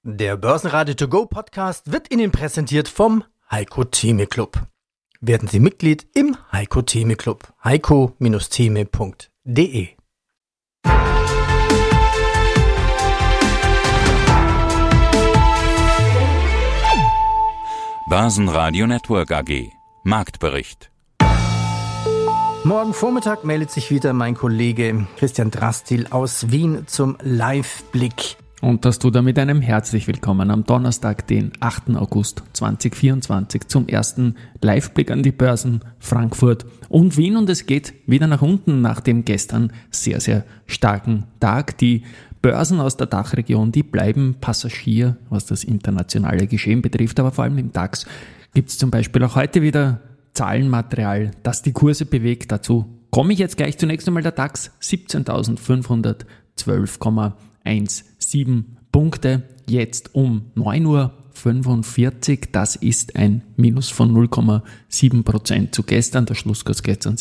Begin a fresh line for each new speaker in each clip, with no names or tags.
Der Börsenradio To Go Podcast wird Ihnen präsentiert vom Heiko Theme Club. Werden Sie Mitglied im Heiko Theme Club. heiko-theme.de.
Börsenradio Network AG. Marktbericht.
Morgen Vormittag meldet sich wieder mein Kollege Christian Drastil aus Wien zum Live-Blick.
Und das tut er mit einem herzlich willkommen am Donnerstag, den 8. August 2024 zum ersten Live-Blick an die Börsen Frankfurt und Wien. Und es geht wieder nach unten nach dem gestern sehr, sehr starken Tag. Die Börsen aus der Dachregion, die bleiben Passagier, was das internationale Geschehen betrifft. Aber vor allem im DAX gibt es zum Beispiel auch heute wieder Zahlenmaterial, das die Kurse bewegt. Dazu komme ich jetzt gleich. Zunächst einmal der DAX 17.512,17 Punkte, jetzt um 9.45 Uhr. Das ist ein Minus von 0,7% zu gestern. Der Schlusskurs gestern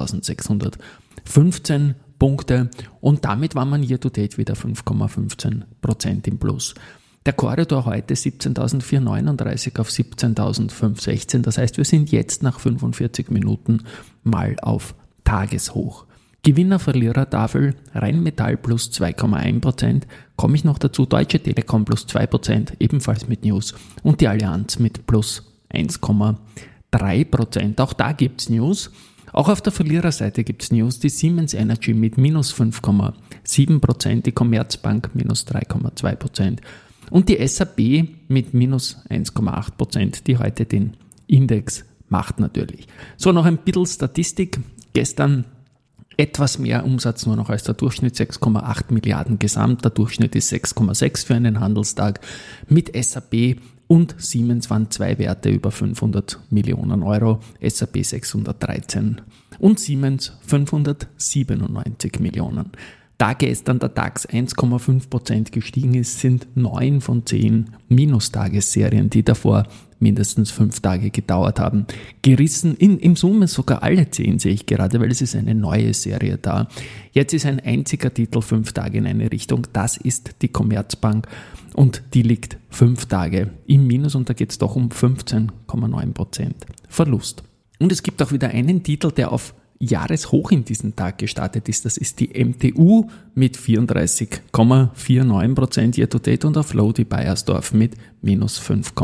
17.615 Punkte und damit war man year to date wieder 5,15% im Plus. Der Korridor heute 17.439 auf 17.516. Das heißt, wir sind jetzt nach 45 Minuten mal auf Tageshoch. Gewinner-Verlierer-Tafel, Rheinmetall plus 2,1%, komme ich noch dazu, Deutsche Telekom plus 2%, ebenfalls mit News, und die Allianz mit plus 1,3%. Auch da gibt's News. Auch auf der Verliererseite gibt's News, die Siemens Energy mit minus 5,7%, die Commerzbank minus 3,2% und die SAP mit minus 1,8%, die heute den Index macht natürlich. So, noch ein bisschen Statistik. Gestern etwas mehr Umsatz nur noch als der Durchschnitt, 6,8 Milliarden gesamt. Der Durchschnitt ist 6,6 für einen Handelstag. Mit SAP und Siemens waren zwei Werte über 500 Millionen Euro. SAP 613 und Siemens 597 Millionen. Da gestern der DAX 1,5% gestiegen ist, sind 9 von 10 Minustagesserien, die davor mindestens 5 Tage gedauert haben, gerissen. Im Summe sogar alle 10 sehe ich gerade, weil es ist eine neue Serie da. Jetzt ist ein einziger Titel 5 Tage in eine Richtung. Das ist die Commerzbank und die liegt 5 Tage im Minus und da geht es doch um 15,9% Verlust. Und es gibt auch wieder einen Titel, der auf Jahreshoch in diesen Tag gestartet ist. Das ist die MTU mit 34,49% year to date und auf Low die Bayersdorf mit minus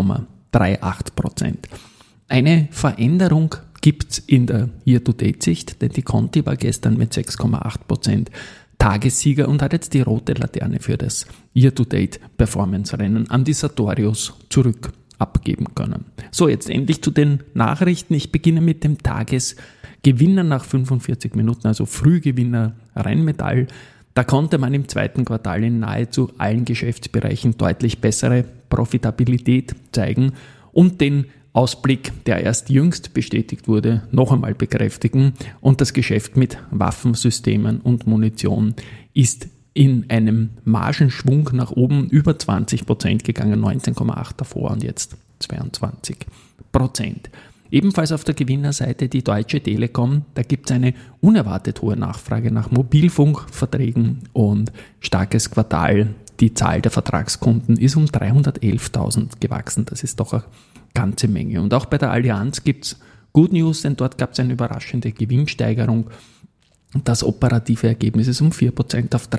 5,38%. Eine Veränderung gibt's in der Year-to-Date-Sicht, denn die Conti war gestern mit 6,8% Tagessieger und hat jetzt die rote Laterne für das Year-to-Date-Performance-Rennen an die Sartorius zurück abgeben können. So, jetzt endlich zu den Nachrichten. Ich beginne mit dem Tagesgewinner nach 45 Minuten, also Frühgewinner Rheinmetall. Da konnte man im zweiten Quartal in nahezu allen Geschäftsbereichen deutlich bessere Profitabilität zeigen und den Ausblick, der erst jüngst bestätigt wurde, noch einmal bekräftigen. Und das Geschäft mit Waffensystemen und Munition ist in einem Margenschwung nach oben über 20% gegangen, 19,8 davor und jetzt 22%. Ebenfalls auf der Gewinnerseite die Deutsche Telekom, da gibt es eine unerwartet hohe Nachfrage nach Mobilfunkverträgen und starkes Quartal. Die Zahl der Vertragskunden ist um 311.000 gewachsen, das ist doch eine ganze Menge. Und auch bei der Allianz gibt es Good News, denn dort gab es eine überraschende Gewinnsteigerung. Das operative Ergebnis ist um 4% auf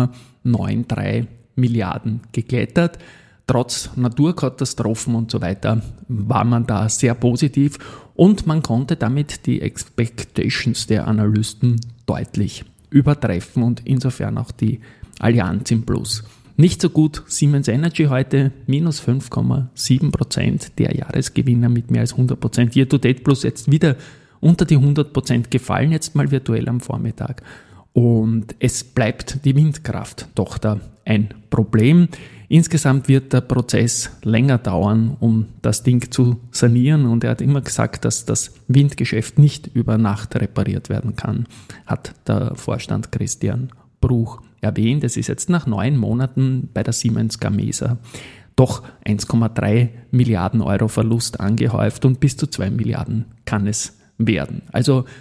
3,93 Milliarden geklettert. Trotz Naturkatastrophen und so weiter war man da sehr positiv und man konnte damit die Expectations der Analysten deutlich übertreffen und insofern auch die Allianz im Plus. Nicht so gut Siemens Energy heute, minus 5,7%, der Jahresgewinner mit mehr als 100%. Year to date plus jetzt wieder unter die 100% gefallen, jetzt mal virtuell am Vormittag. Und es bleibt die Windkrafttochter ein Problem. Insgesamt wird der Prozess länger dauern, um das Ding zu sanieren. Und er hat immer gesagt, dass das Windgeschäft nicht über Nacht repariert werden kann, hat der Vorstand Christian Bruch erwähnt. Es ist jetzt nach 9 Monaten bei der Siemens Gamesa doch 1,3 Milliarden Euro Verlust angehäuft und bis zu 2 Milliarden kann es werden. Also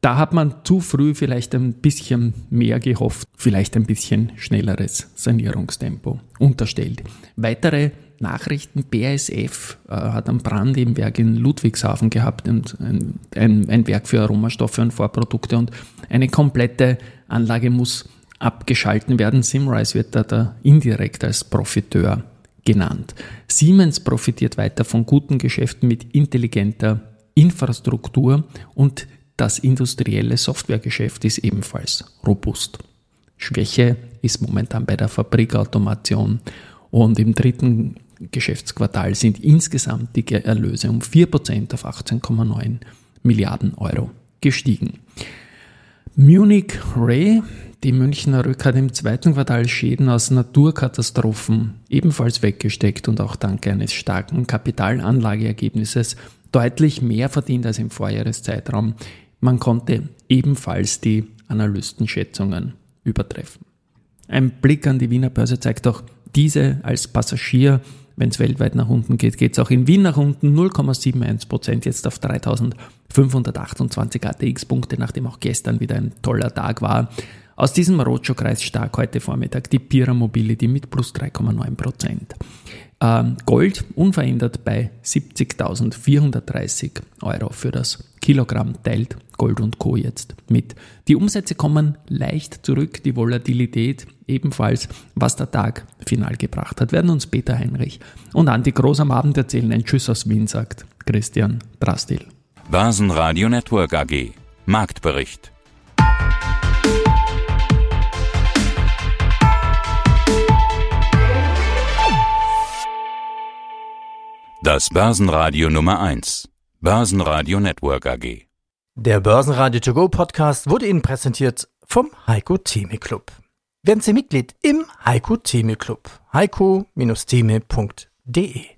Da hat man zu früh vielleicht ein bisschen mehr gehofft, vielleicht ein bisschen schnelleres Sanierungstempo unterstellt. Weitere Nachrichten: BASF hat einen Brand im Werk in Ludwigshafen gehabt, und ein Werk für Aromastoffe und Vorprodukte, und eine komplette Anlage muss abgeschalten werden. Symrise wird da indirekt als Profiteur genannt. Siemens profitiert weiter von guten Geschäften mit intelligenter Infrastruktur, und das industrielle Softwaregeschäft ist ebenfalls robust. Schwäche ist momentan bei der Fabrikautomation, und im dritten Geschäftsquartal sind insgesamt die Erlöse um 4% auf 18,9 Milliarden Euro gestiegen. Munich Re, die Münchner Rück, hat im zweiten Quartal Schäden aus Naturkatastrophen ebenfalls weggesteckt und auch dank eines starken Kapitalanlageergebnisses deutlich mehr verdient als im Vorjahreszeitraum. Man konnte ebenfalls die Analystenschätzungen übertreffen. Ein Blick an die Wiener Börse zeigt auch diese als Passagier. Wenn es weltweit nach unten geht, geht es auch in Wien nach unten. 0,71%, jetzt auf 3.528 ATX-Punkte, nachdem auch gestern wieder ein toller Tag war. Aus diesem Roadshow-Kreis stark heute Vormittag die Pira Mobility mit plus 3,9%. Gold unverändert bei 70.430 Euro für das Kilogramm, teilt Gold & Co. jetzt mit. Die Umsätze kommen leicht zurück, die Volatilität ebenfalls. Was der Tag final gebracht hat, werden uns Peter Heinrich und Andi Groß am Abend erzählen. Ein Tschüss aus Wien, sagt Christian Drastil.
Börsenradio Network AG. Marktbericht. Das Börsenradio Nummer 1. Börsenradio Network AG.
Der Börsenradio To Go Podcast wurde Ihnen präsentiert vom Heiko Theme Club. Werden Sie Mitglied im Heiko Theme Club. heiko-theme.de